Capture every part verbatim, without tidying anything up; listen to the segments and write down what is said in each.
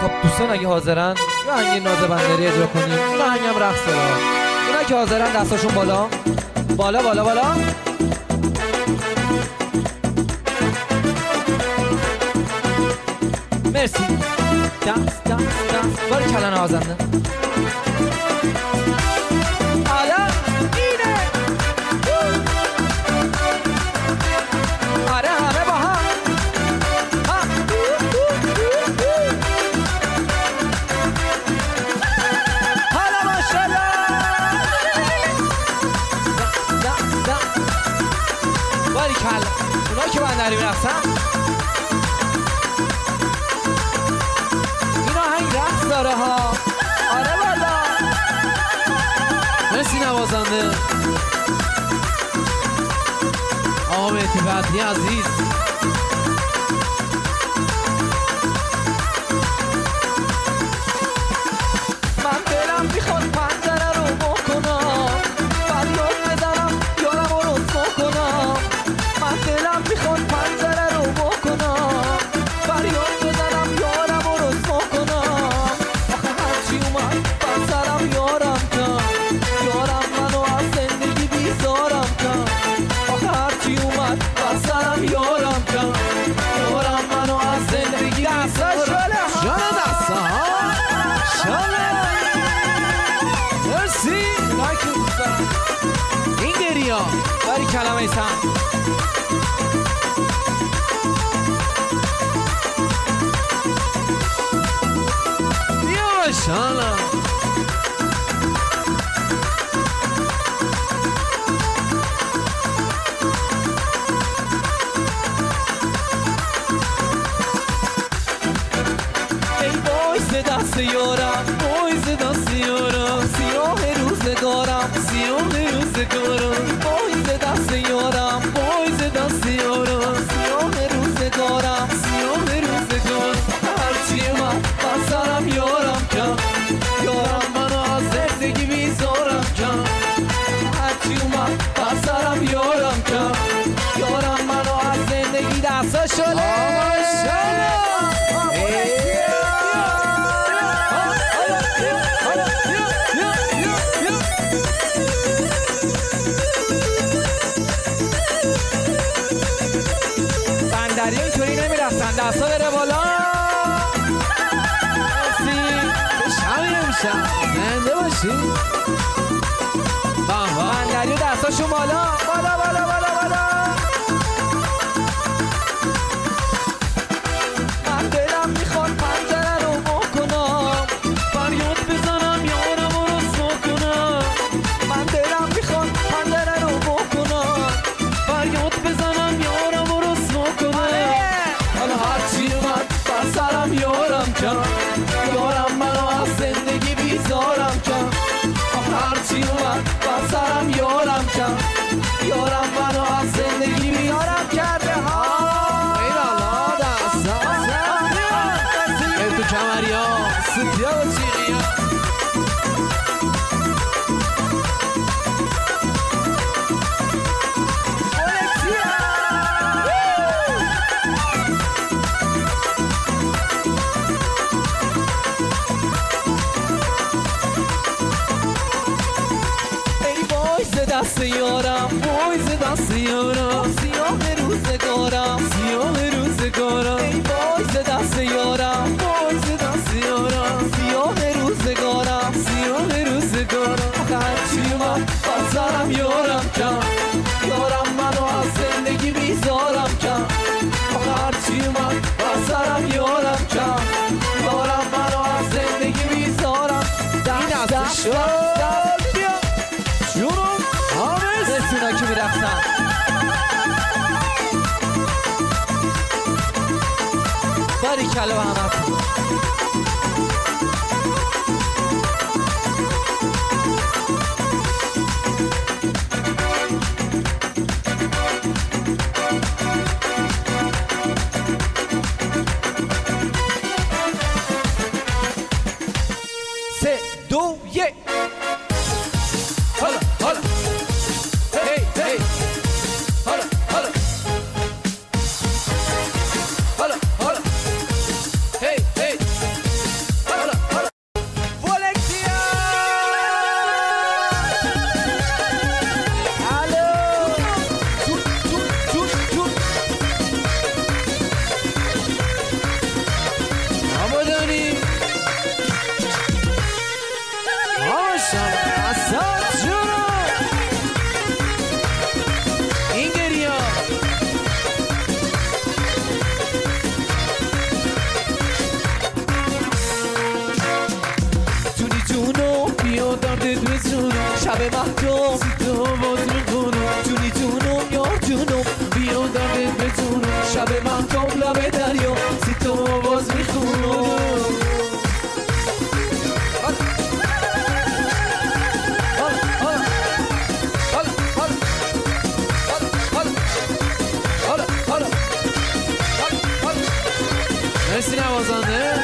خب دوستان اگه حاضرن یه آهنگ ناز بندری اجرا کنیم. این آهنگم رقص داره. اونا که حاضرن دستاشون بالا بالا بالا بالا. مرسی. دانس دانس دانس. باری کلا نوازنده. حالا اینه. آره همه با هم. ها. حالا ماشاءالله. دانس دانس. باری کلا. اونا که بندری میرقصن. داره ها. آره والا. مرسی نوازنده آقا مهدی فتحی عزیز. من دلم میخواد پنجره رو بکنم، فریاد بزنم یارم رو رسوا کنم. من دلم میخواد پنجره رو بکنم، فریاد بزنم یارم رو رسوا کنم. سرم یارم کن، یارم منو از زندگی بیزارم کن. آخه هرچی اومد بر سرم یارم کن، یارم منو از زندگی بیزارم. جانه دسته ها جانه مرسی. لایک دوستان این گریا باری کلمه سم. بیا باشانا دست یارم، بایز دست یارم، سیاه روزگارم، سیاه روزگارم. بایز دست یارم، بایز دست یارم، سیاه روزگارم، سیاه روزگارم. هرچی من بر سرم یارم کن، یارم منو از زندگی بیزارم کن. هرچی اومد بر سرم یارم کن، یارم منو از زندگی دستا شده. بندری اینطوری نمیرفتن، دستا بره بالا. مرسی. شمی امشب زنده باشی. بندری دستاشون بالا بالا بالا بالا بالا. من دلم میخواد پنجره رو بکنم، فریاد بزنم یارم رو رسوا کنم. من دلم میخواد پنجره رو بکنم، فریاد بزنم یارم رو رسوا کنم. حالا هرچی اومد بر سرم یارم کن، یارم منو از زندگی بیزارم کن. هرچی اومد بر سرم یارم کن، یارم منو از زندگی بیزارم کرده ها. ایوالا دستا ای تو کمریا ستیا و چیغیا. دست یارم، بایز دست یارم، سیاه روزگارم، سیاه روزگارم. ای بایز دست یارم، بایز دست یارم، سیاه روزگارم، سیاه روزگارم. هرچی اومد بر سرم یارم کن، یارم منو از زندگی بیزارم کن. هرچی اومد بر سرم یارم کن، یارم منو از زندگی بیزارم. دست شد جونم رسونا که میرفتن. باری کلا همه کن. سه دو یک. حالا حالا هی هی. حالا حالا حالا حالا هی هی. شب مهتاب تو باز میخونم جونی جونم یار جونم بیا دردت بتونم شب مهتاب لب دریا سی تو باز میخونم مرسی نوازنده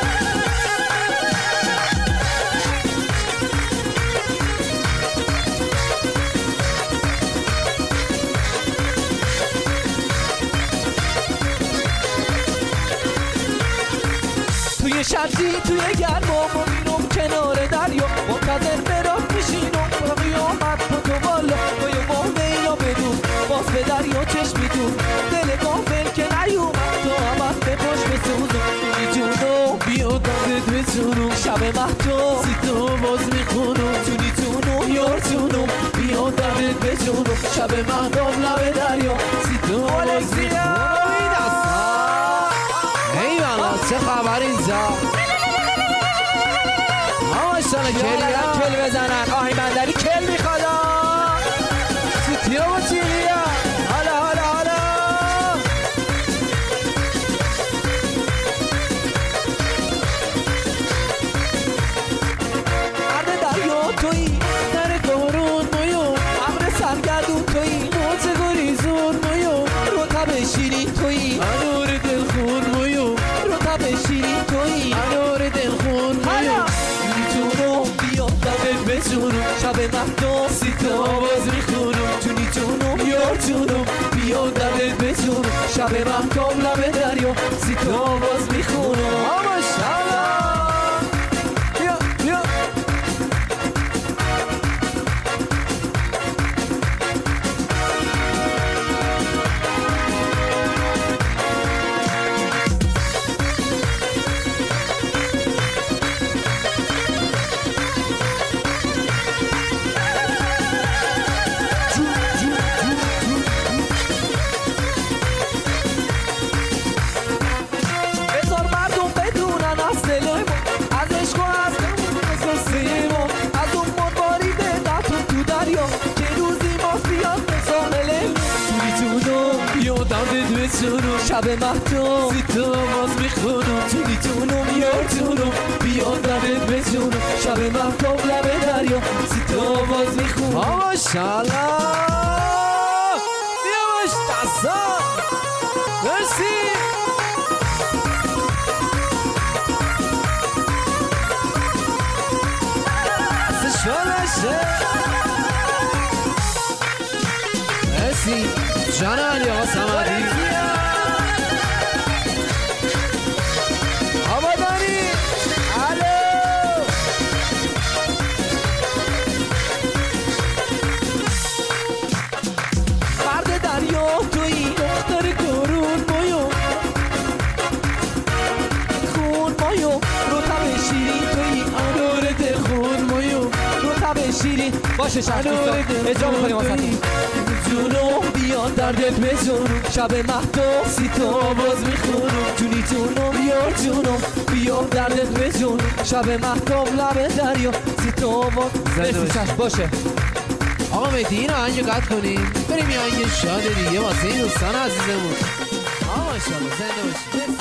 توی شرطی توی گرما ما میرم کنار دریا منتظر برات میشینم با قیامت با تو بالا با یه ماه میلا بدون باز به دریا چشمی دون دل گافل که نیومد تو همت به پاش بسوزم جونی جونو بیا دردت بتونم شب مهتاب سی تو باز میخونم جونی جونو یار جونم بیا دردت بتونم شب مهتاب لب دریا سی تو باز میخونم ای والا چه خبر اینجا آشان کل کل بزنن آهی بندری کل میخواد سوتیا و چیریا حالا حالا حالا مرد دریا تویی در بارون مویو ابر سرگردون تویی موج گریزون مویو رطب شیرین تویی انور دلخون مویو رطب شیرین تویی انور دلخون مویو جونو بیا دردت بجونم شب مهتاب سی تو باز میخونم جونی جونم یار جونم بیا دردت بجونم شب مهتاب لب دریا سی تو باز میخونم ماشاءالله بیا بیا بذار مردم بدونن از دل ما از عشق و از قصه ما از اون مدباری بدتون تو دریا که روزی ما بیاد به ساحل جونی جونم بیا دردت بتونم شب مهتاب سی تو باز میخونم جونی جونم یار جونم بیا دردت بتونم شب مهتاب لب دریا سی تو باز میخونم ماشاءالله بیا باش دستا مرسی مرسی جان علی آقا صمدی آبادانی الو مرد دریا تویی دختر گرون مایو خون مایو رطب شیرین تویی انور دلخون مویو رطب شیرین باشه شرط دوستا اجرا میکنیم واسهتون جونو بیا دردت بجونم شب مهتاب سی تو باز میخونم جونی جونم یار جونم بیا دردت بجونم شب مهتاب لب دریا سی تو باز مرسی چشم باشه آقا مهدی این آهنگو قطع کنیم بریم یه آهنگ شاد دیگه واسه این دوستان عزیزمون آقا ماشاءالله زنده باشید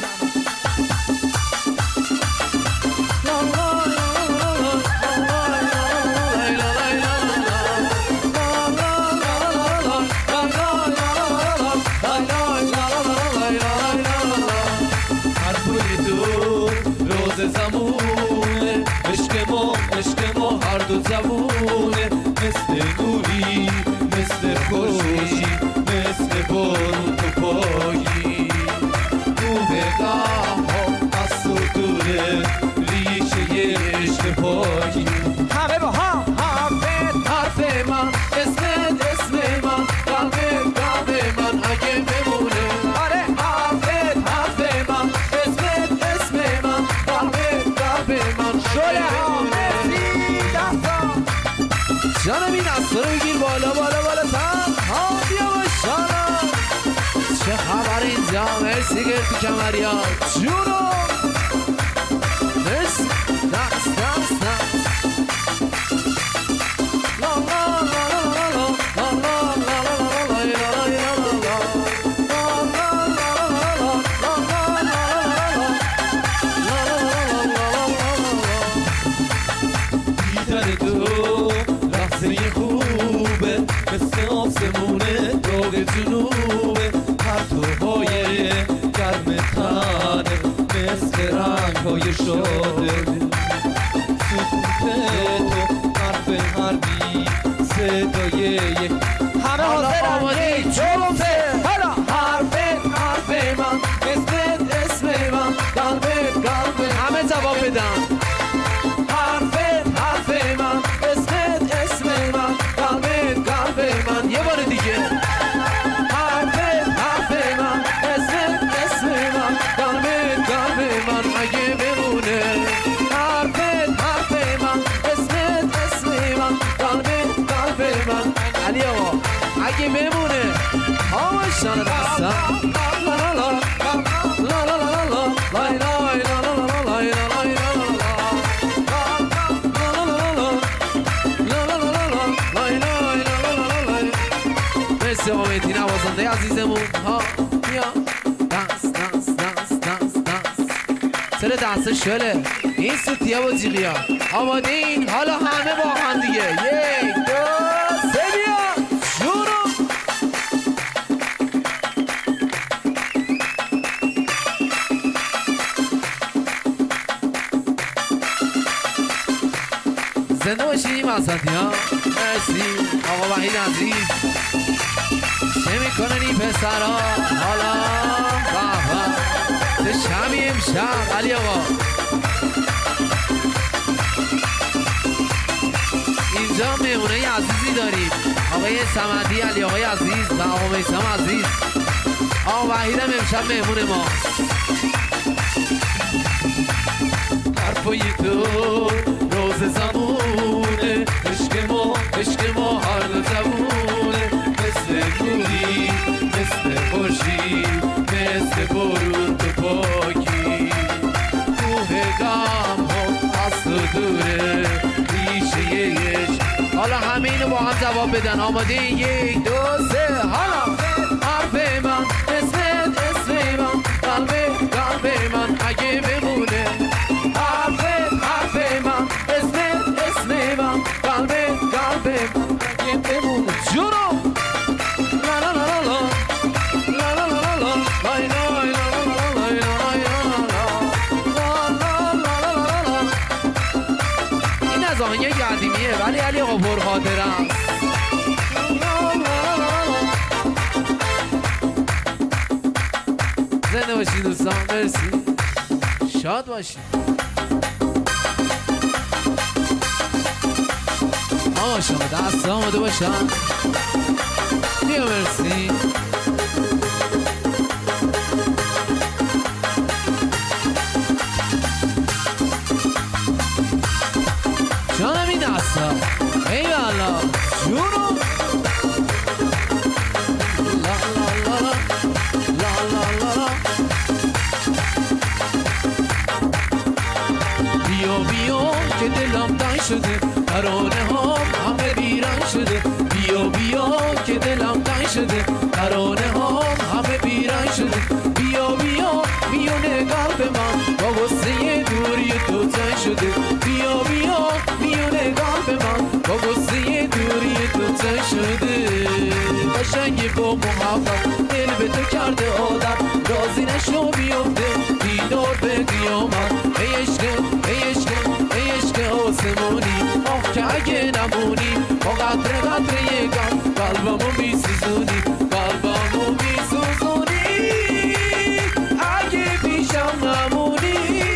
زمونه عشق ما عشق ما هر دو زبونه مثل نوری مثل خوشی مثل بارون تو پایی نوهگاه ها از تو دوره ریشه عشق پایی همه با هم حرفت حرف من اسمت اسم من قلبت قلب من اگه بمونه آره حرفت حرف من اسمت اسم من قلبت قلب من شله ها مرسی دستا جانم این دستا رو بگیر بالا بالا بالا تن ها بیا باشانا چه خبر اینجا مرسی گرفتی کمریا جونو مرسی دست دست دست لا لا های شاده سکوت تو حرف حربی صدای همه حاضر آماده جفته حالا حرف حرف من اسمت اسم من قلبت قلب همه جواب بدن حرف حرف من اسمت اسم من قلبت قلب من یه بار دیگه حرف حرف من اسمت اسم من قلبت قلب من اگه بمونه حرف حرف من اسمت اسم من قلبت قلب من علی آقا اگه بمونه آمشان دستم لا لا لا لا لا لا لا لای لای لا لا لا لای لای مرسی آقا مهدی نوازنده عزیزمون ها بیا دست دست دست دست دست سر دست شله این سوتیه با جیغیا آماده این حالا همه با هم دیگه یک دو سه بیا شروع زنده باشیم اساتید ها مرسی آقا وحید عزیز چه میکنن این پسرها حالا بابا چه شمی امشب علی آقا اینجا مهمونه عزیزی داریم آقای صمدی علی آقای عزیز و آقا میثم عزیز آقا وحید هم امشب مهمون ما حرفای تو روز زمونه عشق ما عشق ما هر دو زمونه مثل نوری مثل خورشید مثل بارون تو پاکی کوه غم ها از تو دوره ریشه عشق حالا همه اینو با هم جواب بدن آماده یک دو سه حالا حرف من اسمت اسم من قلب قلب من اگه بمونه حرف حرف من اسمت اسم من قلب قلب من اگه بمونه جونو لا لا لا لا لا لا لا لا لای لای لا لا لا لای لا این از آهنگ قدیمیه ولی علی آقا پرخاطره است زنده باشید دوستان مرسی شاد باشید آقا شما دست آماده باشن بیا مرسی جانم این دست ها ای والا جونو لا لا لا لا لا لا بیا بیا که دلم تنگ شده ترانه ها همه بیرنگ شده بیا بیا که دلم تنگ شده ترانه ها همه بیرنگ شده بیا بیا میونه قلب من با غصه دوری تو تنگ شده بیا بیا میونه قلب من با غصه دوری تو تنگ شده قشنگ با محبت دل به تو کرده عادت رازی نشو بیفته دیدار به قیامت ای عشق ای عشق ای عشق آسمانی آخ که اگه نمونی با قطره قطره یکم قلبمو بیسوزونی قلبمو بیسوزونی اگه پیشم نمونی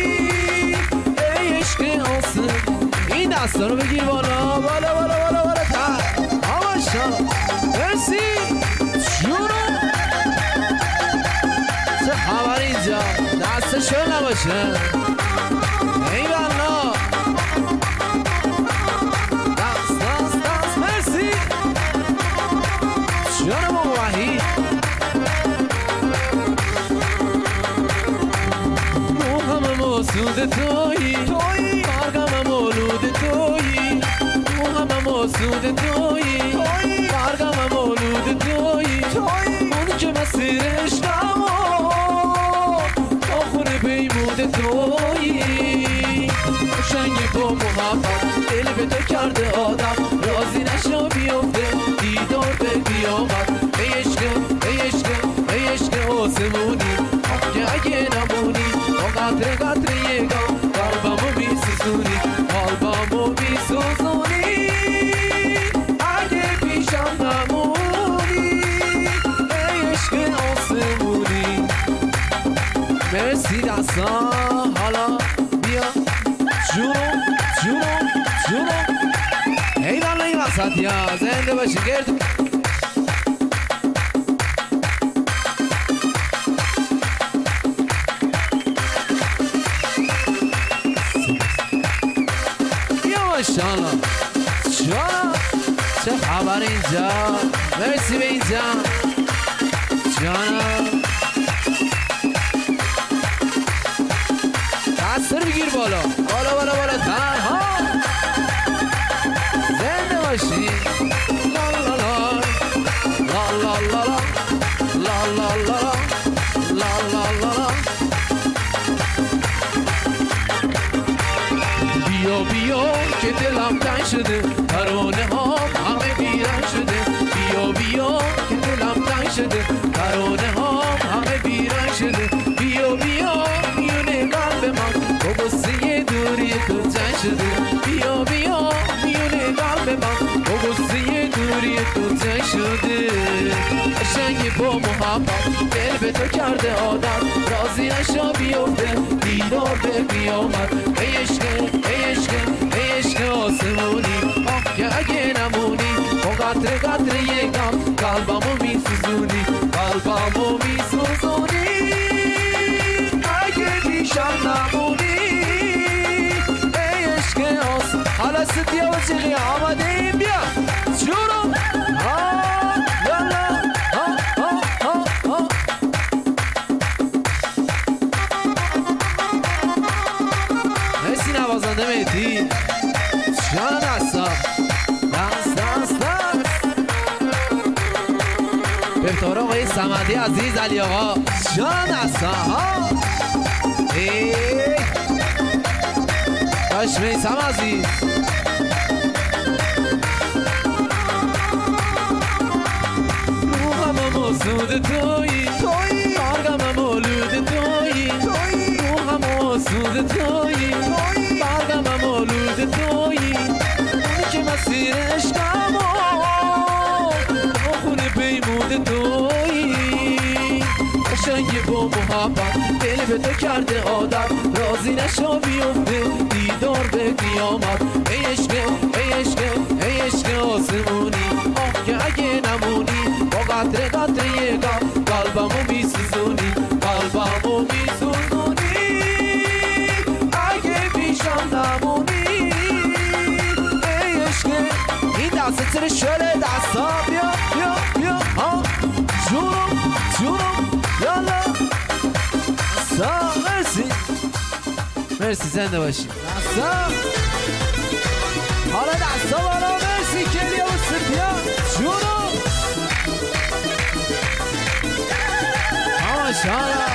ای عشق آسمانی این دستا رو بگیر بالا بالا بالا بالا بالا تا آماشا مرسی جونو چه خبر اینجا دستشون نباشه ای والا دست دست دست مرسی جانم آقا وحید روحم مسعود تویی برگم مولود تویی روحم مسعود تویی برگم مولود تویی اون که مسیر عشقم تا خونه پیمود تویی قشنگ با محبت دل به تو کرده آدم رازی نشو بیفته دیدار به قیامت ای عشق ای عشق ای عشق آسمونی آخ که اگه نمونی با قطره قطره یکم دستا حالا بیا جونم جونم جونم ای والا این وسط یا زنده باشی گرد بیا ماشاءالله جانا چه خبر اینجا مرسی به اینجا جانا دستر بگیر بالا بالا بالا بالا تنها زنده باشی لا لا لا لا لا لا لا لا لا لا لا لا بیا بیا که دلم تنگ شده ترانه ها همه بیرن شده بیا بیا که دلم تنگ شده ترانه ها همه بیرن شده بیا بیا میونه قلب من با غصه دوری تو تنگ شده بیا بیا میونه قلب من با غصه دوری تو تنگ شده قشنگی با محبت دل به تو کرده عادت راضی نشا بیفته دیدار به بیامد ای عشق ای عشق ای عشق آسمونی آه که اگه نمونی با قطره قطره یکم قلبمو میسوزونی قلبمو میسوزونی اگه پیشم نمونی ای عشق آسمونی حالا ستیا و چیقی آمده این بیا جورم ها یالا ها ها ها ها مرسی نوازنده مهدی جان دستا دست دست دست به افتار آقای صمدی عزیز علی آقا جان دستا ها ای باش میسم عزیز روحم مسود تویی تویی برگم مولود تویی تویی روحم مسود تویی تویی برگم مولود تویی اونی که مسیر عشقم با خونه پیمود تویی قشنگی با محبت دل به تو کرده عادت راضی نشا بیفته دیدار به قیامت ای عشق ای عشق ای عشق آسمونی آه که اگه نمونی با قطره قطره یکم قلبمو میسوزونی قلبمو میسوزونی اگه پیشم نمونی ای عشق این دسته سر شله دستا بیا بیا بیا ها جونم جونم یالا دستا مرسی مرسی زنده باشی دستا حالا دستا بالا مرسی کلیا و ستیا جونم ماشاءالله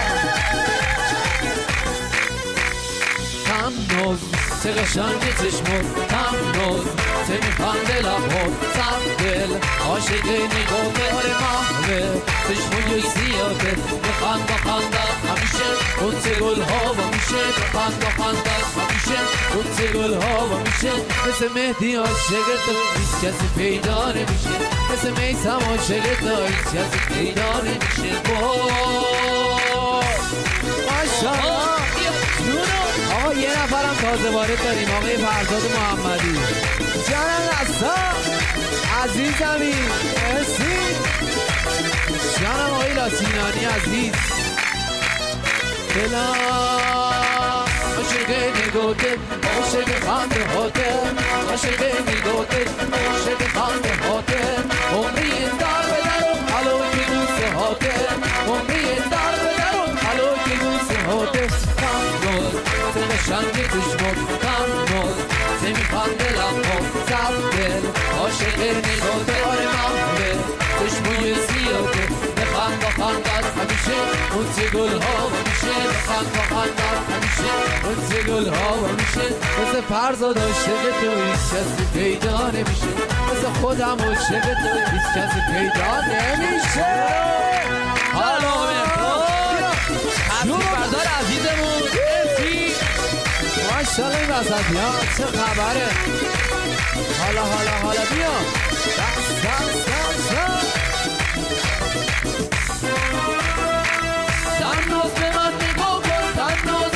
تنوز چه قشنگ چشمت تنوز چه میخنده لبات سر دل عاشق نگاه آره محوه چشموی سیاته بخند بخندت همیشه قدس گل ها و میشه بخند بخندت همیشه قدس گل ها و میشه مثل مهدی عاشق تو هیچ کسی پیدا نمیشه مثل میسم عاشق تو هیچ کسی پیدا نمیشه ماشاءالله آقا یه نفرم تازه وارد داریم آقای فرزاد محمدی جانم دستا عزیزمی مرسی جانم آقای لاسینانی عزیز دلم عاشق نگاهت عاشق خنده هاته عاشق نگاهت عاشق خنده هاته عمری این در بدرم حلوی که دوست هاته عمری این در بدرم حلوی که دوست هاته تنگل چه قشنگ چشمات تنگل چه میخنده لبات سر دل عاشق نگاهت آره محوه چشموی سیاته بخند بخندت همیشه قدس گل ها و میشه بخند بخندت همیشه قدس گل ها و میشه مثل فرزاد عاشق تو هیچ کسی پیدا نمیشه مثل خودم عاشق تو هیچ کسی پیدا نمیشه حالا هفتی بردار عزیزمون مرسی ماشاءالله این وسط یا چه خبره حالا حالا حالا بیا دست دست دست دست تناز به من نگاه کن تناز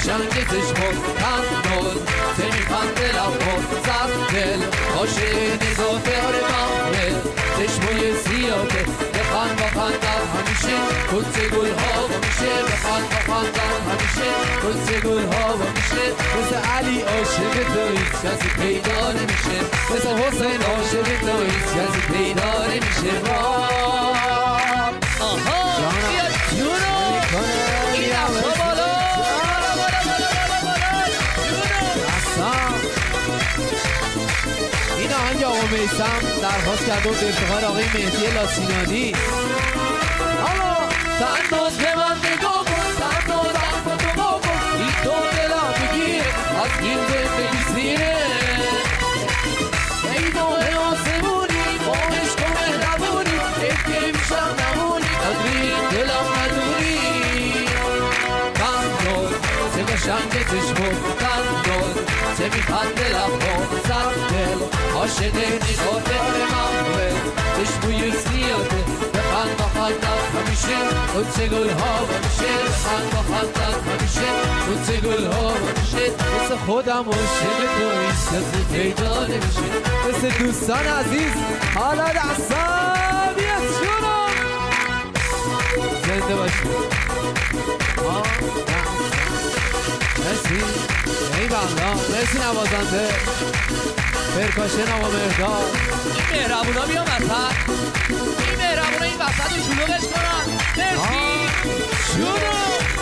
قشنگ چشمات خندان چه میخنده لبات زد دل عاشق نگاه آره محمل چشمای سیاته بخند با خندم همیشه کلچه گل ها و میشه بخند با خندم همیشه کلچه گل ها و میشه مثل علی عاشق تو هیچ کسی پیدا نمیشه مثل حسین عاشق تو هیچ کسی پیدا نمیشه آها بیا جونو این دفتا بالا این آهنگ آقا میثم درخواست کرده و ارتقای آقای مهدی لاسینانی حالا تنداز به من نگاه کن تنداز اخبا تو با کن این تو دلم بگیره از این زندگی سینه ای نوع آسمونی باهش تو مهربونی اگه میشم نمونی قدری دلم ندونی تنداز چه قشنگ چشمات تنداز چه میخنده لبات زد دل عاشق نگاه داره محمل چشموی سیاته بخند با خندم همیشه کلچه گل ها همیشه بخند با خندم همیشه کلچه گل ها همیشه مثل خودم عاشق تو هیچ کسی پیدا نمیشه مثل دوستان عزیز حالا دستم بیا جونم زنده باشید مرسی ای بنده مرسی نوازنده پرکاشن آقا مهرداد این مهربونا بیا وسط این مهربونا این وسط رو شلوغش کنن مرسی شونو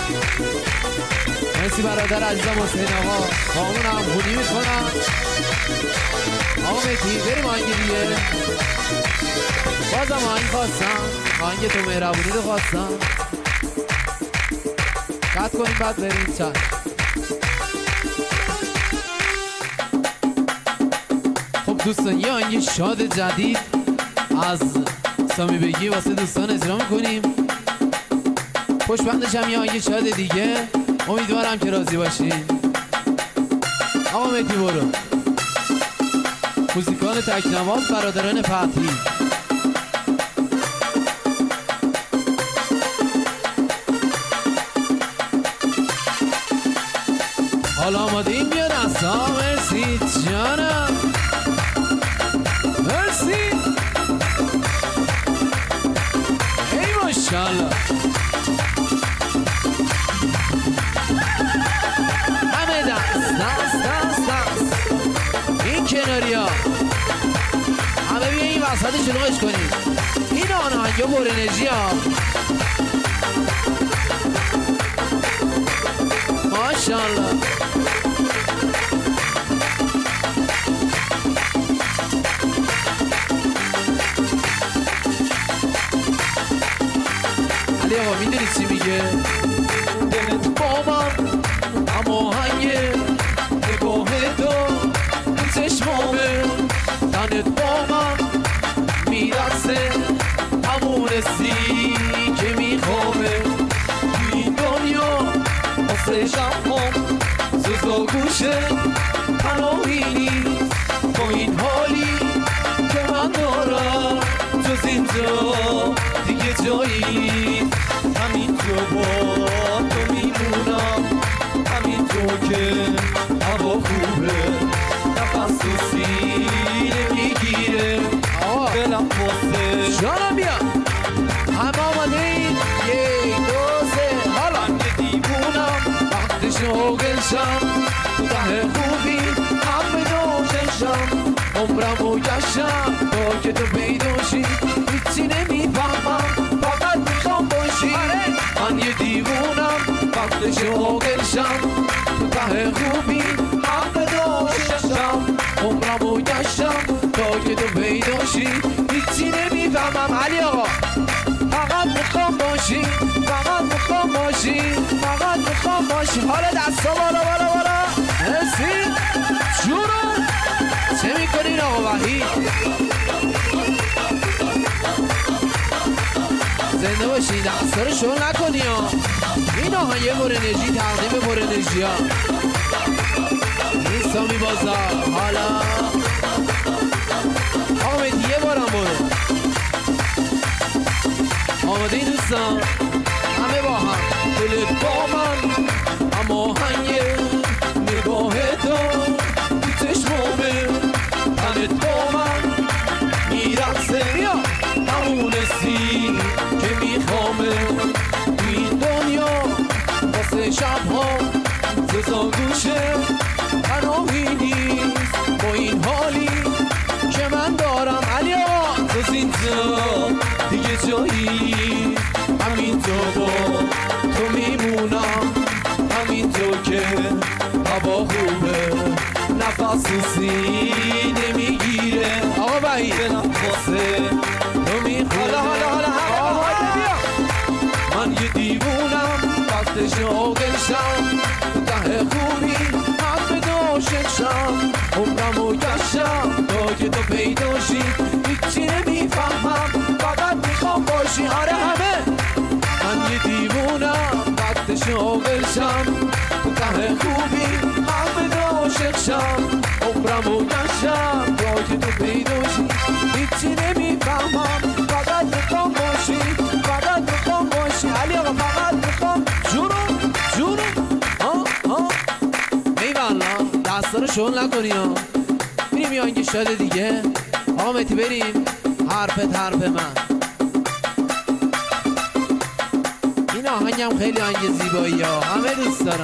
مرسی برادر عزیزم حسین آقا با همون همخونی میکنم آقا مهدی بریم آهنگ دیگه بازم آهنگ خواستم آهنگ تو مهربونی رو خواستم قطع کنیم بعد بریم چند دوستان یه آهنگ شاد جدید از سامی بگی واسه دوستان اجرا میکنیم پشت بندش هم یه آهنگ شاد دیگه امیدوارم که راضی باشین آقا مهدی برو موزیکان تکنواز برادران فتحی حالا آماده این بیاد اصلا مرسی جانم مرسی ای ماشالله همه دست دست دست دست این کناری ها همه بیا این وسط شلوغش کنید این آهنگا پر انرژی ها ماشالله علی آقا میدونی چی میگه؟ دلت با من اما هنگه نگاه تو چشمامه تنت با من میرسه همون سی که میخوامه این دنیا واسه شمام سوزا گوشه پناهی نیست با این حالی که من دارم جز اینجا دیگه جایی همین جو با تو میمونم همین جو که هوا خوبه نفس تو سینه میگیره دلم واسه جانم بیا همه آماده این یک دو سه حالا من که دیوونم وقت شوگلشم تو ته خوبی همه دوششم عمرم و گشتم تا که تو پیداشی هیچی نمیفهمم فقط میخوام باشی من یه دیوونم وقت شوگلشم تو ته خوبی همه دوششم عمرم و گشتم تا که تو پیداشی هیچی نمیفهمم علی آقا فقط میخوام باشی فقط میخوام باشی فقط میخوام باشی حالا دستا بالا بالا بالا مرسی جونم چه میکنین آقا وحید زنده باشین دستا رو شل نکنی ها این آهنگ پر انرژی تقدیم پر انرژی ها این سامی بازار حالا آقا مهدی یه بارم برو آماده این دوستان همه با هم دلت با من اما هنگه جزا گوشه تنهایی نیست با این حالی که من دارم علی آقا جز اینجا دیگه جایی همینجا با تو میمونم همینجا که هوا خوبه نفس سینه میگیره آقا بایی به نفسه تو میخوره حالا حالا حالا بیا من یه دیوونم وقت شاگرشم ته خوبی حرف داشتشم عمرم و گشتم تا که تو پیداشی هیچی نمیفهمم فقط میخوام باشی آره همه من یه دیوونم وقت شاگرشم ته خوبی حرف داشتشم عمرم و گشتم تا که تو پیداشی هیچی نمیفهمم فقط میخوام باشی فقط میخوام باشی علی آقا فقط میخوام جونم جونم ها ها میوالا دستا رو شل نکنی ها بریم یا اینکه شده دیگه آقا مهدی بریم حرفت حرف من این آهنگم خیلی آهنگ زیبایی ها همه دوست دارم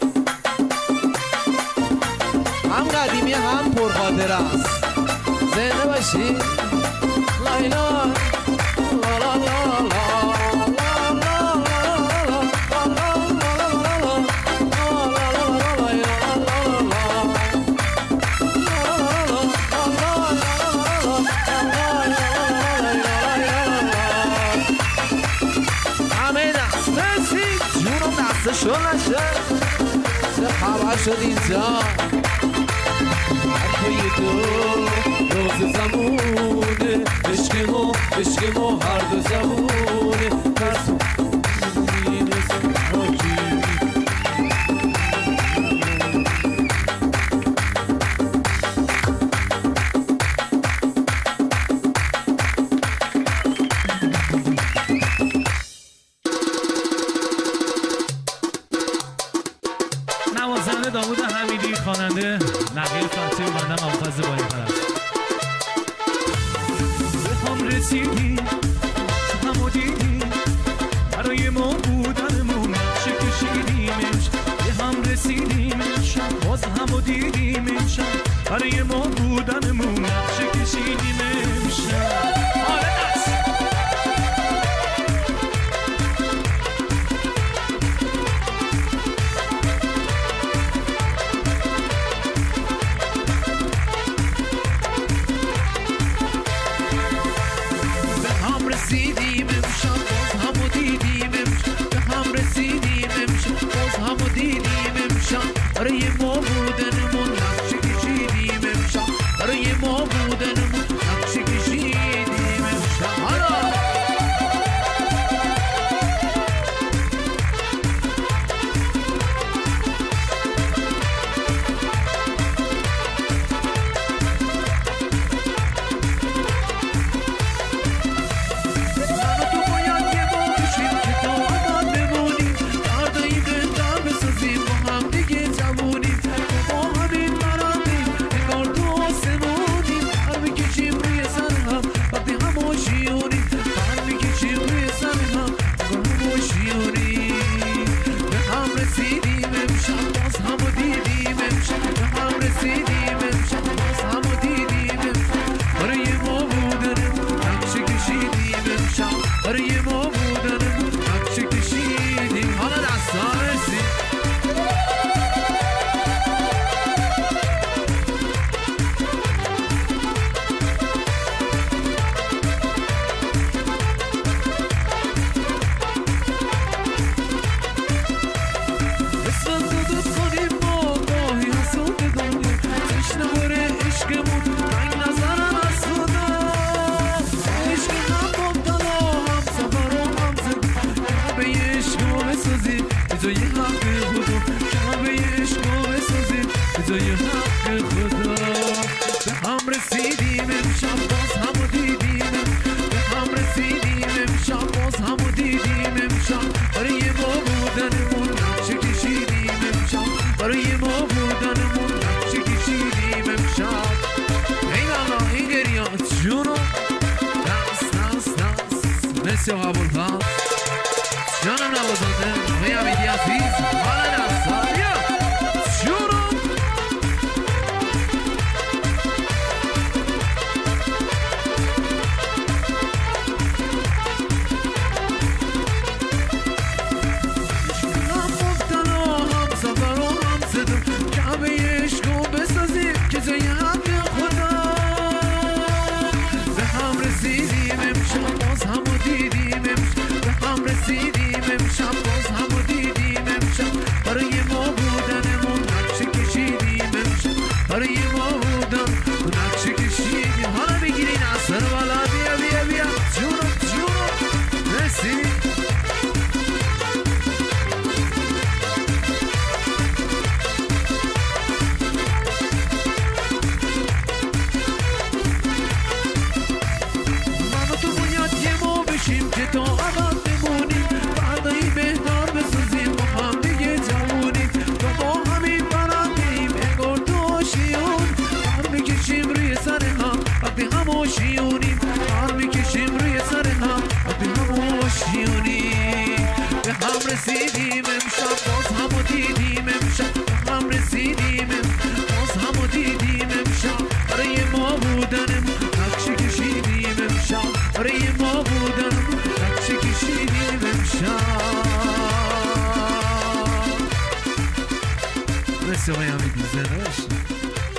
هم قدیمی هم پرخاطره است زنده باشی لایلا لا لا لا لا شو نشه چه خبر شد اینجا حرفای تو روز زمونه عشق ما عشق ما هر دو زمونه ترس داوود حمیدی خواننده نقیه فتحی و بنده ممتاز بایی پرست به هم رسیدی هم و دیدی برای ما بودنمون نقشه کشیدیمش به هم رسیدیم شب باز هم و دیدیم شب برای ما بودنمون نقشه کشیدیمش آره دست رسیدیم امشب باز همو دیدیم امشب به هم رسیدیم امشب باز همو دیدیم امشب برای ما بودنمون نقشه کشیدیم امشب برای ما بودنمون نقشه کشیدیم امشب حالا مرسی آقا ابوالفضل جانم نوازنده آقای حمیدی عزیز حال دستا مرسی آقای حمیدی زنده باشید.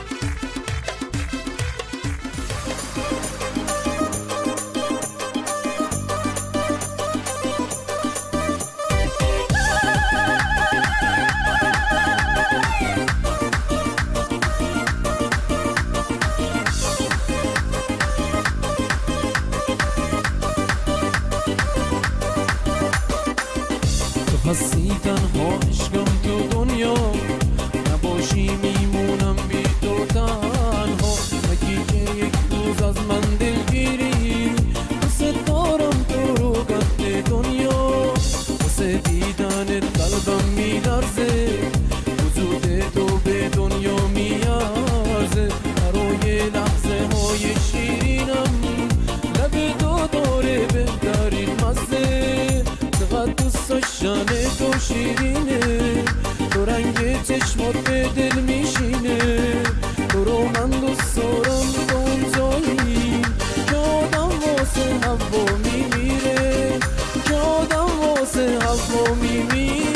هستی تنها عشقم تو دنیا نباشی میمونم بی تو تنها اگه که یک روز از من دلگیری دوست دارم تو رو قد دنیا واسه دیدنت قلبم میلرزه وجود تو به دنیا میارزه برای لحظه های شیرینم لب تو داره بهترین مزه چقدر دوست داشتن تو شیرینه تو رنگ چشمات به دل میشینه تو رو من دوست دارم تو اون جایی که آدم واسه هوا میمیره که آدم واسه هوا میمیره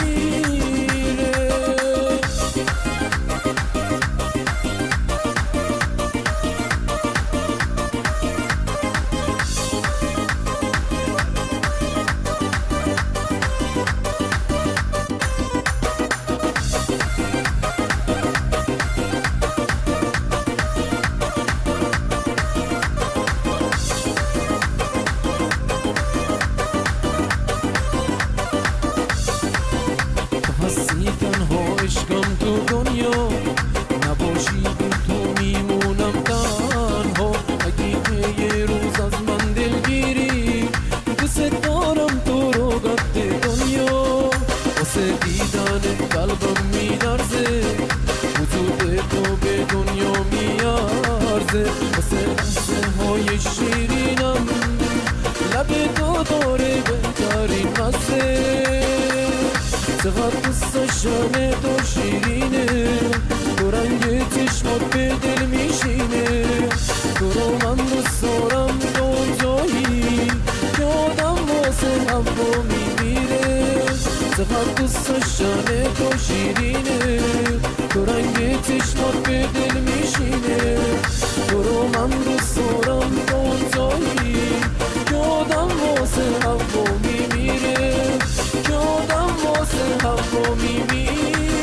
هستی تنها عشقم تو دنیا نباشی تو میمونم تنها اگه که یه روز از من دلگیری دوست دارم تو رو قد دنیا واسه دیدن قلبم میلرزه وجود تو به دنیا میارزه واسه لحظه های شیرینم لب تو داره بهترین مزه چقدر دوست داشتن تو شیرینه تو رنگ چشمات به دل میشینه تو رو من دوست دارم تو اون جایی که آدم واسه هوا میمیره چقدر دوست داشتن تو شیرینه تو رنگ چشمات به دل میشینه تو رو من دوست دارم تو اون جایی که آدم واسه هوا میمیره که آدم واسه هوا میمیره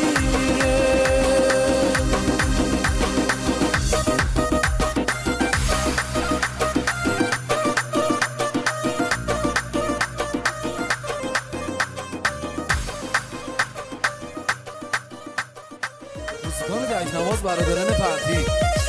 موسیقان دجنواز برادران پرتی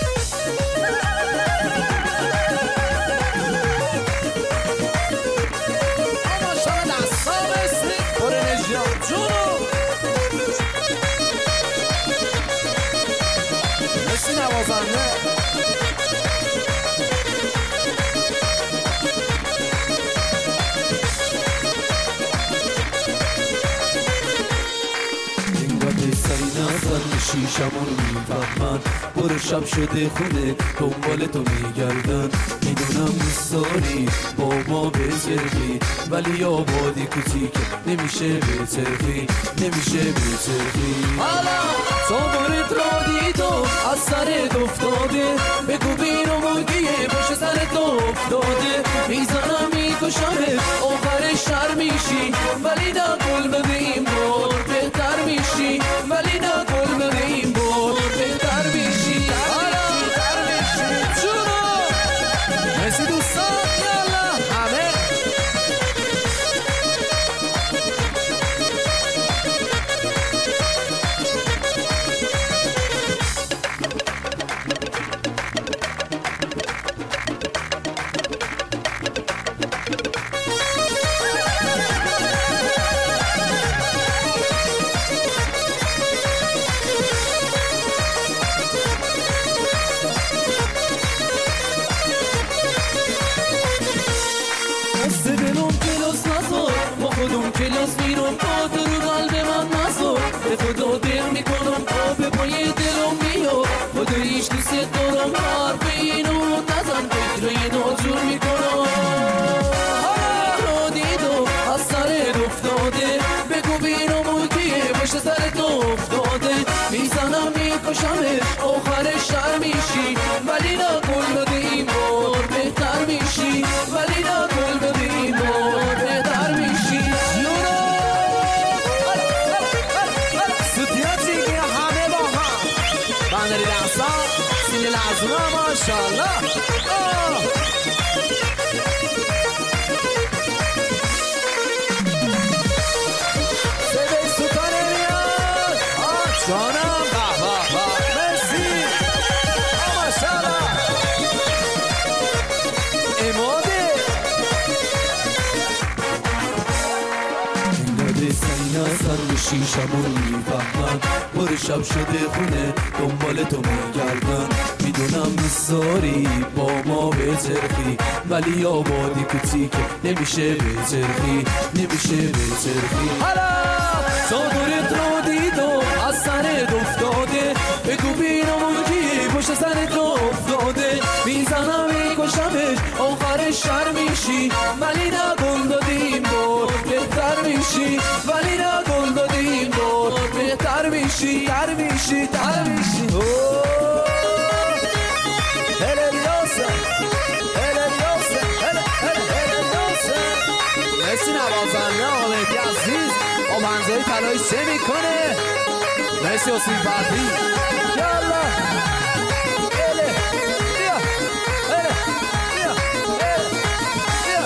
نوازنده اینقدر سری نزن شیشمون میفهمن برو شب شده خونه دنبال تو میگردن میدونم دوست داری با ما بچرخی ولی آبادی کوچیک نمیشه بچرخی نمیشه بچرخی حالا تو بارت را دیدم از سرت افتاده بگو بیرمونگیه باشه سرت افتاده میزنم میکشمه آخر شر میشی ولی نه گل به این بار بهتر میشی ولی نه گل به این بار بهتر میشی حالا بهتر میشی جونو مرسی دوستان یالا همه میکشمش آخرش شر میشی ولی نه گل داده این بار بهتر میشی ولی نه گل داده این بار بهتر میشی یورو ستیاتی که همه با هم بندری دستا سینی لازمه ماشالله سبی سوتانه میاد جانم با با با مرسی ماشالله اماده انقدر سینا سر شیشمون میفهمن بر شب شده خونه دنبال تو میگردن میدونم میساری با ما به چرخی ولی آبادی کوچیک نمیشه به چرخی نمیشه به چرخی حالا صادرت رو دیدم از سرت افتاده بگو بینمون کی پشت سرت افتاده میزنم میکشمش آخرش شر میشی ولی نه گل دادیم بار بهتر میشی ولی نه گل دادیم بار بهتر میشی تر میشی تر میشی مرسی نوازنده آمدی عزیز با منظره تلایی چه میکنه مرسی حسین فتحی یالا اله بیا اله بیا اله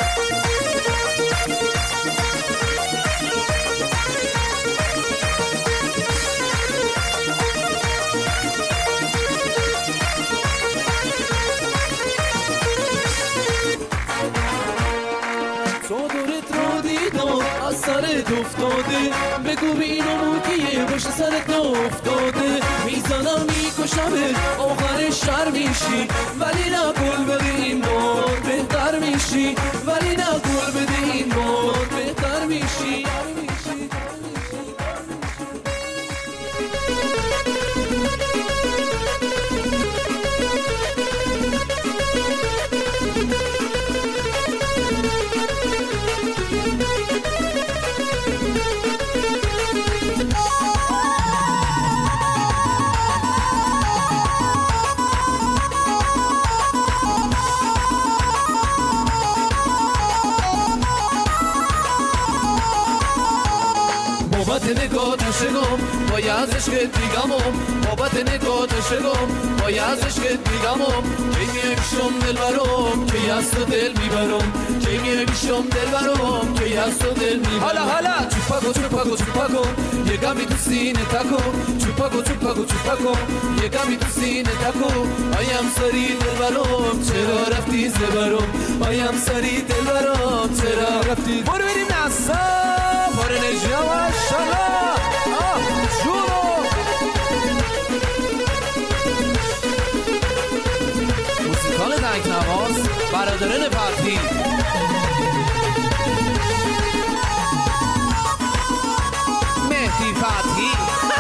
صادرت رو دیدم از سرت افتاده بگو بینمون کیه پشت سرت افتاده میزنم میکشمه آخرش شر میشی ولی نه گل بده این بار بهتر میشی ولی نه گل بده این بار بهتر میشی بابت نگاه شگم بای از عشقت میگمم بابت نگاه شگم بای از عشقت میگمم کی میشم دل برام کی از تو دل میبرم کی میشم دل برام کی از تو دل میبرم حالا حالا چوپاگو چوپاگو چوپاگو یکمی تو سینه تکو چوپاگو چوپاگو چوپاگو یکمی تو سینه تکو آیم سری دل برام چرا رفتی زبرم آیم سری دل برام چرا رفتی برو بریم نسا پر انرژی ماشالله آه جونو موسیقان دنگ نواز برادران فتحی مهدی فتحی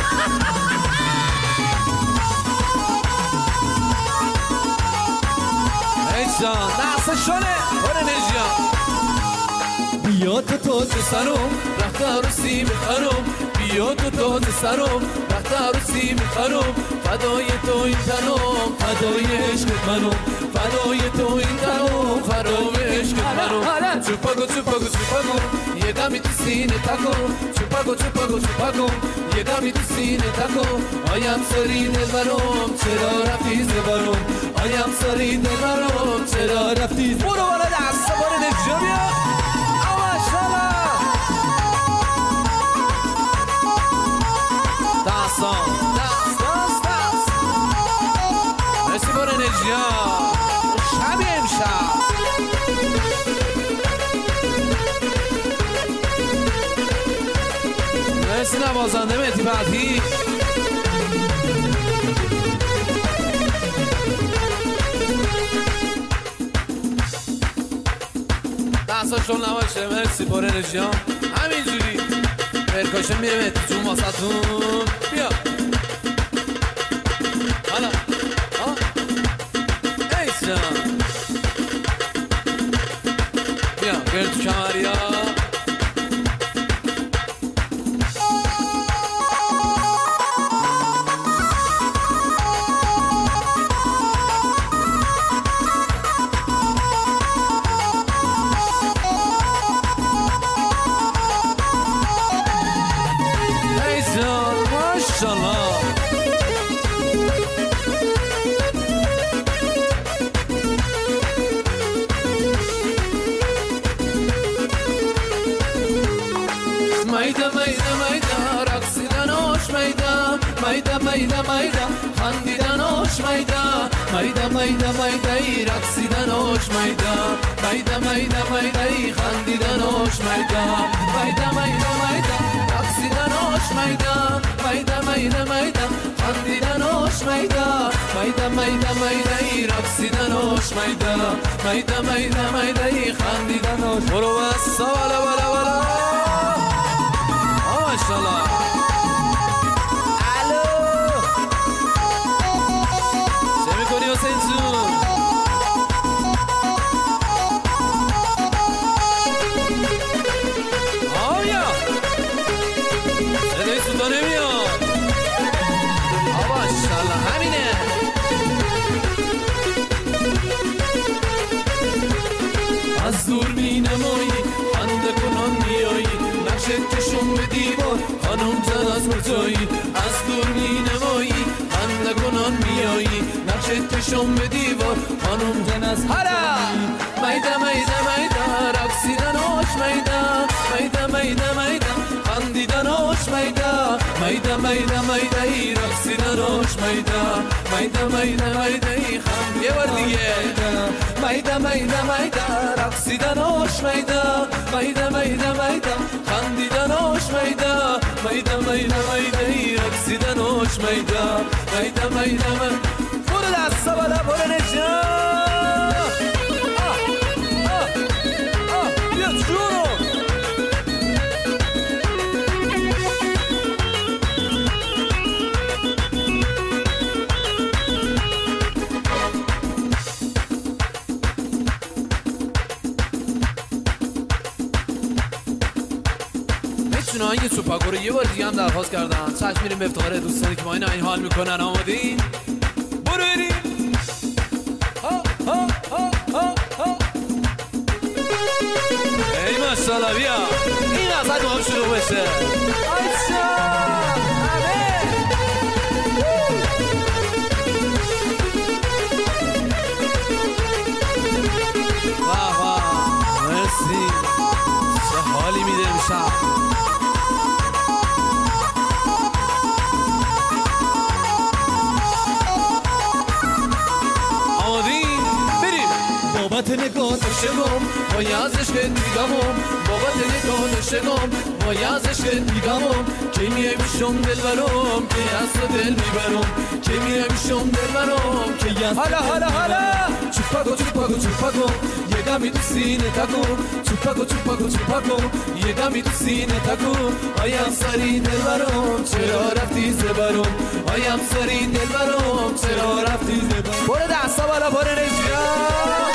ایشان نسا شونه پر انرژی بیا تو تاج سرم رخت عروسی میخرم بیا تو تاج سرم رخت عروسی میخرم فدای تو این تنم فدای عشقت منم فدای تو این تنم فدای عشقت منم چوپاگو چوپاگو چوپاگو یکمی تو سینه تکو چوپاگو چوپاگو چوپاگو یکمی تو سینه تکو آیم سری دل برام چرا رفتی زبرم آیم سری دل برام چرا رفتی برو بالا دستا برو نجا بیا داستان داست داست داست مرسی بار انرژی ها شب امشب مرسی نوازنده مهدی فتحی دستاشون نباشه مرسی بار انرژی ها همینجوری پرکاشن میره مهدی جون واسهتون بیا حالا ها ایسان بیا برد تو کمریا میده میده میده خندیدناش میده میده میده میده ای رقصیدناش میده میده میده میده ای خندیدناش میده میده میده میده رقصیدناش میده میده میده میده خندیدناش میده میده میده میده ای رقصیدناش میده میده میده میده ای خندیدناش برو بس بالا بالا بالا ماشاءالله حسین جون آیا صدای سودا نمیاد آبا انشالله همینه از دور می نمایی خنده کنان میایی نقشت کشم به دیوار خانم جان از کجایی از دور می نمایی خنده کنان میایی نقشت کشم به دیوار خانم جان از هلا میده میده میده رقصیدناش میده میده میده میده خندیدناش میده میده میده میده ای رقصیدناش میده میده میده میده ای خند یه بار دیگه میده میده میده رقصیدناش میده میده میده میده خندیدناش میده میده میده میده ای رقصیدناش میده میده میده میده برو دستا بالا برو نجات بیا جورو میتونه آهنگ سوپاکو رو یه بار دیگه هم درخواست کردم چشم میریم به افتخار دوستانی که ما این این حال میکنن آمادین برو بریم ها ها ها ها ها ای ماشاءالله بیا این وسط ما هم شروع بشه آیشا همه واه واه مرسی چه حالی میده امشب بابت نگاه شگم با یازش که دیگمم بابت نگاه شگم با یازش که دیگمم که میای میشم دل برام که از تو دل میبرم که میای میشم دل برام که یاز حالا حالا حالا چوپاگو چوپاگو چوپاگو یه دمی تو سینه تکو چوپاگو چوپاگو چوپاگو یه دمی تو سینه تکو آیم سری دل برام چرا رفتی زبرم آیم سری دل برام چرا رفتی زبرم برو دستا بالا برو نجات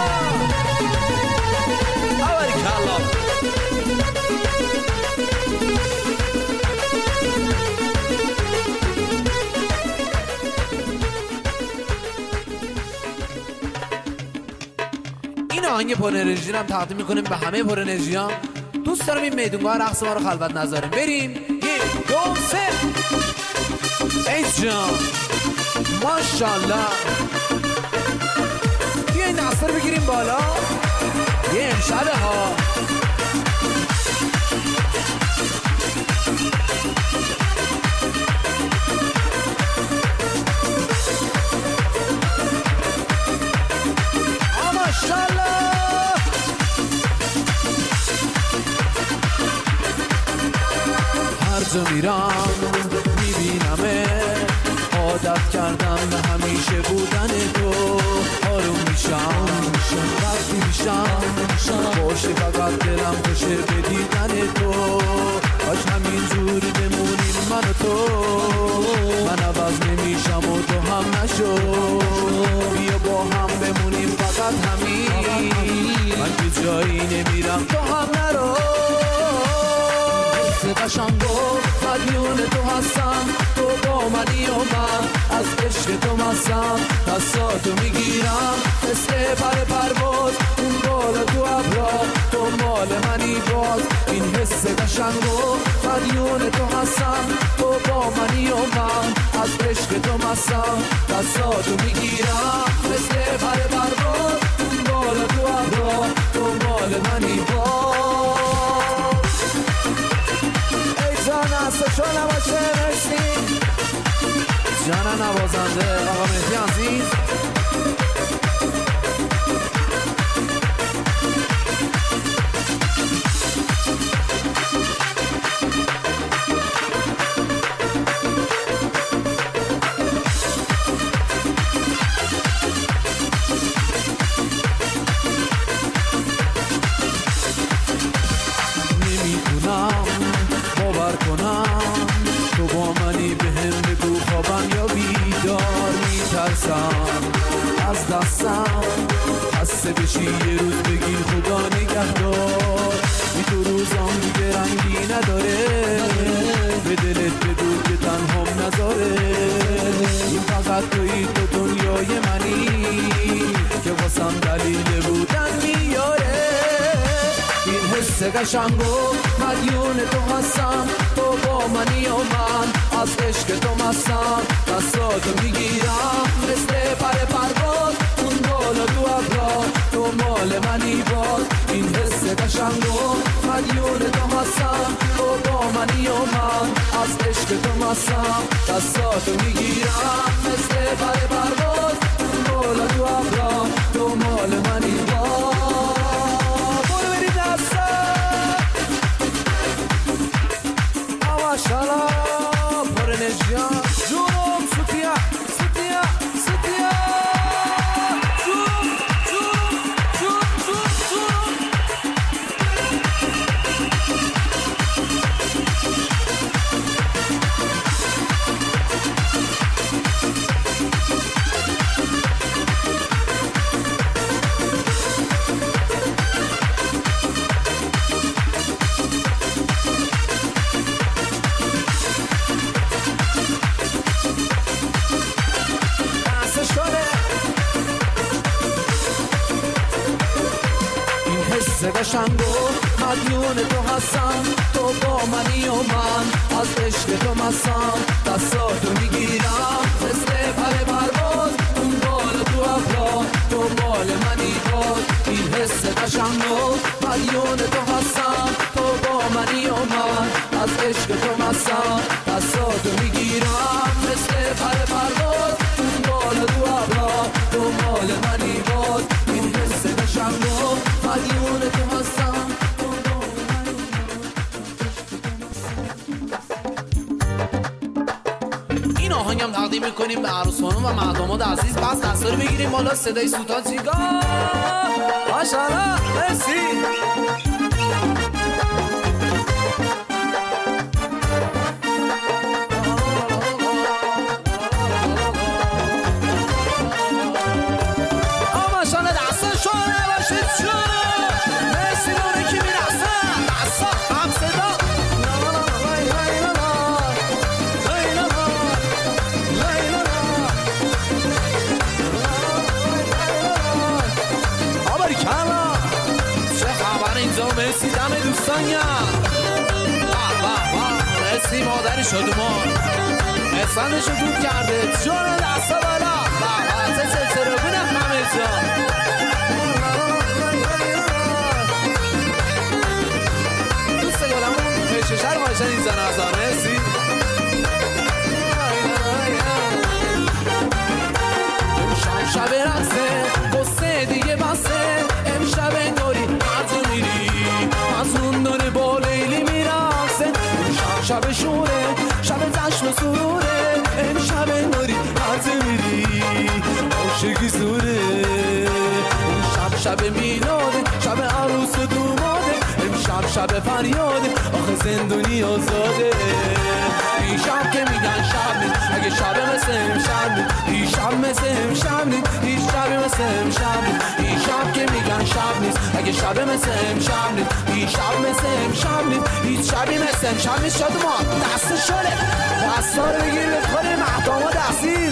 این آهنگ پر انرژی رو هم تقدیم میکنیم به همه پر انرژی ها. دوست دارم این میدونگاه رقص ما رو خلوت نذاریم. بریم یک دو سه ای جان ماشاءالله بیا این دستا رو بگیریم بالا یه امشبه ها هر جا میرم میبینمه عادت کردم به همیشه بودن تو آروم میشم وقتی میشم باشه فقط دلم خوشه به دیدن تو کاش همین جوری بمونیم من و تو من عوض نمیشم و تو هم نشو بیا با هم بمونیم فقط همین من که جایی نمیرم تو هم نرو قشنگو مدیون تو هستم تو با منی و من از عشق تو مستم دستاتو میگیرم مثل پر پرواز اون بالا تو ابرا تو مال منی باز این حس قشنگو مدیون تو هستم تو با منی و من از عشق تو مستم دستاتو میگیرم مثل پر پرواز اون بالا تو ابرا تو مال منی باز جان است چون نباشه مرسی جان نوازنده آقا مهدی عزیز. از دستم خسته بشی یه روز بگی خدا نگهدار. بی تو روزام دیگه رنگی نداره، به دلت بگو که تنهام نذاره. این فقط توی تو دنیای منی که واسم دلیل بودن میاره. این حس قشنگو مدیون تو هستم، تو با منی و من از عشق تو مستم. دستاتو میگیرم مثل پر پرواز، اون بالا تو ابرا تو مال منی باز. این حس قشنگو مدیون تو هستم، تو با منی و من از عشق تو مستم. دستاتو میگیرم مثل پر پرواز، اون بالا تو ابرا تو مال منی باز. Shalom, por energia, Jum, Sutia, Sutia, Sutia, Jum, Jum, Jum, Jum, Jum. قشنگو مدیون تو هستم، تو با منی و من از عشق تو مستم. دستاتو میگیرم مثل پر پرواز، اون بالا تو ابرا تو مال منی باز. این حس قشنگو مدیون تو هستم، تو با منی و من از عشق تو مستم. دستاتو میگیرم مثل پر پرواز، اون بالا تو ابرا تو مال منی باز. این حس قشنگو مدیون تو هستم. این آهنگم تقدیم میکنیم به عروسانم و مردمان عزیز. بس دستاری بگیریم بالا، صدای سوتا چیگار ماشاءالله. مرسی. مرسی دم دوستانیا، مرسی مادری شدومان احسانشو دور کرده. جان دستا بالا بابا سلسله رو بینم همه جا. دوست گلمون پیش شهر باشن این زن ازا. مرسی. امشب شب رقصه قصه دیگه بسه، امشب نوری مرزو میری از اون داره با لیلی میرقصه. امشب شب شوره شب جشن و سروره، امشب نوری مرزو میری عاشقی زوره. امشب شب میلاده شب عروس و دوماده، امشب شب فریاده آخه زندونی آزاده. این شب که میگن شب نیست اگه شب مثل امشب نیست، این شب مثل امشب نیست، این شب مثل امشب نیست. این شب که میگن شب نیست اگه شب مثل امشب نیست، این شب مثل امشب نیست، هیچ شبی مثل امشب نیست. شاد ما دست شده دستا رو بگیر بخوری مهداماد عزیز.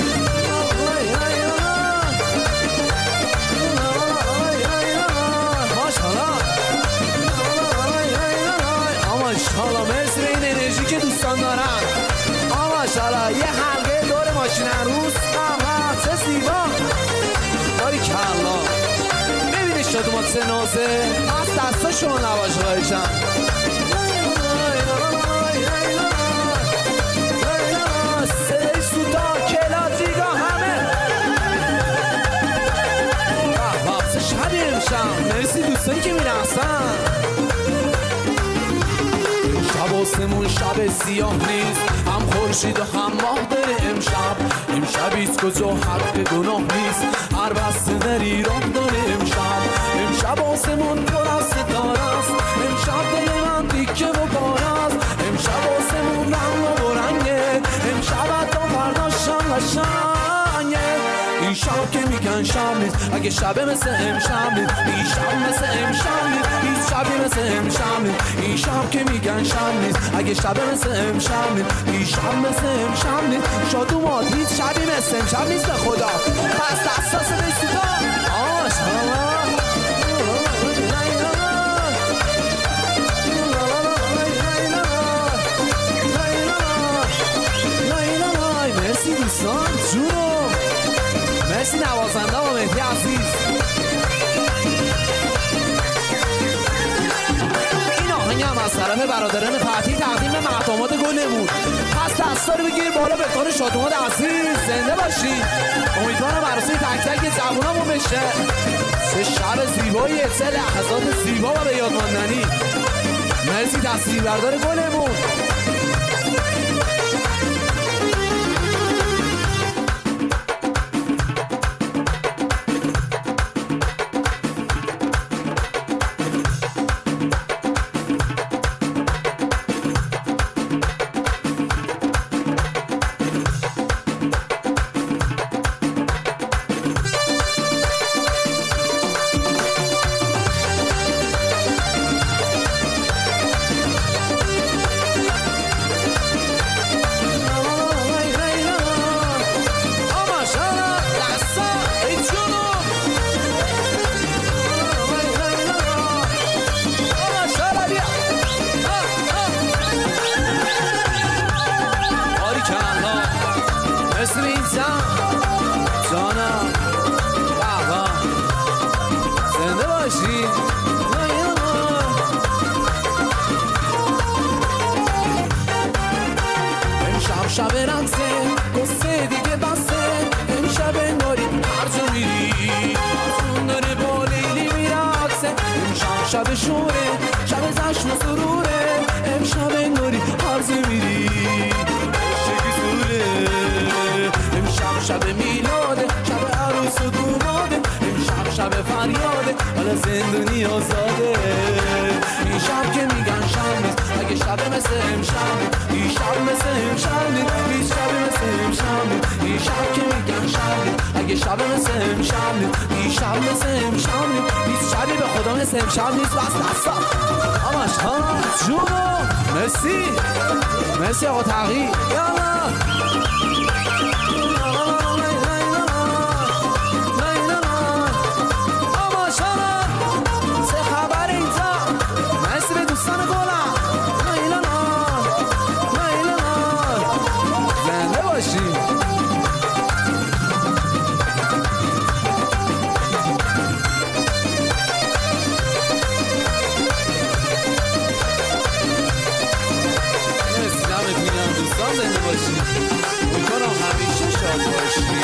ماشاءالله مرسی به این انرژی که دوستان دارن. ماشاءالله یه حلقه دور ماشین عروس آها چه زیبا. باریکالله. ببینید شادومات سه نازه از دستاشون نباشه خواهیشم. صدای سوتا همونی که میرسن شب آسمون شب سیاه نیست هم خورشید و هم ماه داره امشب امشب هیچ کجا حق گناه نیست هر بسته در ایران داره امشب امشب آسمون پر از ستاره است امشب دل من تیکه و پاره است امشب آسمون رنگ و رنگه امشب حتی فردا شم و شنگه این شب که میگن شب نیست اگه شبه مثل امشب نیست این شب مثل امشب نیست هیچ شبی مثل امشب نیست این شب که میگن شب نیست اگه شبه مثل امشب نیست این شب مثل امشب نیست شادومات هیچ شبی مثل امشب نیست به خدا پس دستاس بسیتا آشالا مرسی دوستان جونو مرسی نوازنده و مهدی عزیز این آهنگ هم از طرف برادران فتحی تقدیم به مقامات گلمون پس دستا رو بگیر بالا به طور شادومات عزیز زنده باشید امیدوارم عروسی تک تک جوونامون بشه چه شب زیبایی چه لحظات زیبا و به یاد ماندنی مرسی تصویربردار گلمون شب رقصه قصه دیگه بسته امشب انگاری هر جا میری افرون داره با لیلی میرقصه امشب شب شوره شب جشن و سروره امشب انگاری هر جا میری شکی سوره امشب شب میلاده شب عروس و دوماده امشب شب فریاده حالا زندونی آزاده این شب که میگن شب نیست اگه شب مثل امشب این شب مثل امشب نیست هیچ شبی مثل امشب نیست این شب که میگن شب نیست اگه شب مثل امشب نیست این شب مثل امشب نیست هیچ شبی به خدا مثل امشب نیست بس دستا آماش ها جونو مرسی مرسی آقا تغییر یالا امیدوارم همیشه شاد باشی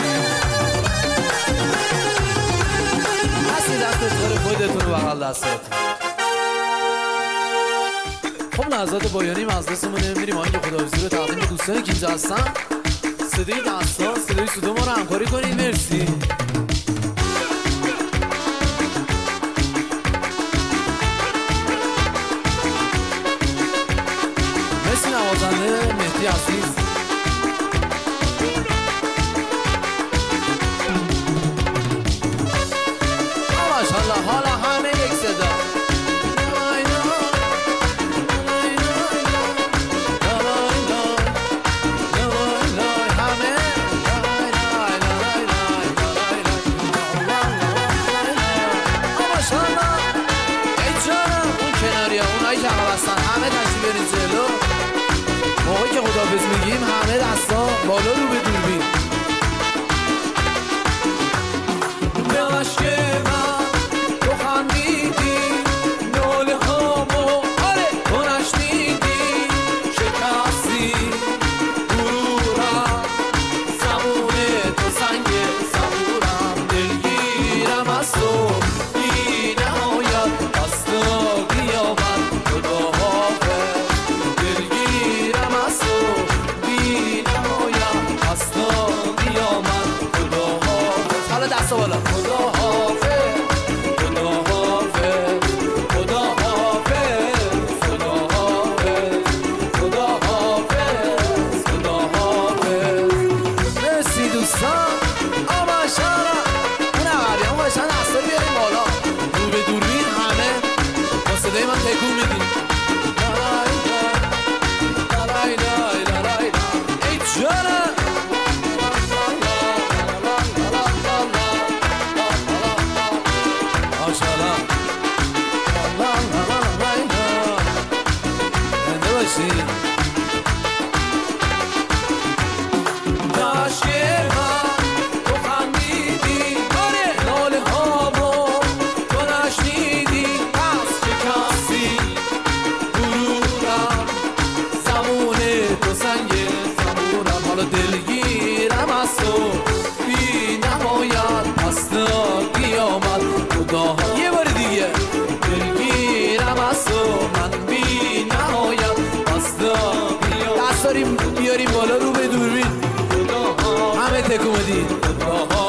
هستی دست داره خودتون رو بغل دستاتون خب لحظات بایانی مجلسمون میریم آهنگ خداحافظی رو تقدیم به دوستانی که اینجا هستن صدای دستا صدای سودا ما رو همکاری کنید مرسی مرسی نوازنده مهدی عزیز ماشاءالله حالا همه یک صدا موقعی که خداحافظ میگیم همه دستا بالا رو به دوربین به عشق من تو خندیدی ناله هامو آره تو نشنیدی شکستی غرورم زبونه تو سنگ صبورم دلگیرم از تو بی نهایت از دست بالا. خدا حافظ خدا حافظ خدا حافظ خدا حافظ خدا حافظ خدا حافظ. مرسی دوستان. آبا شارا اون عقبی اون باشن اصلا بیاریم بالا. رو به دوربین همه با صدای من تکون میدیم. ای جانم یه بار دیگه دلگیرم از تو من بی نهایت بستا دست داریم بیاریم بالا رو به دوربین همه تکون بدید.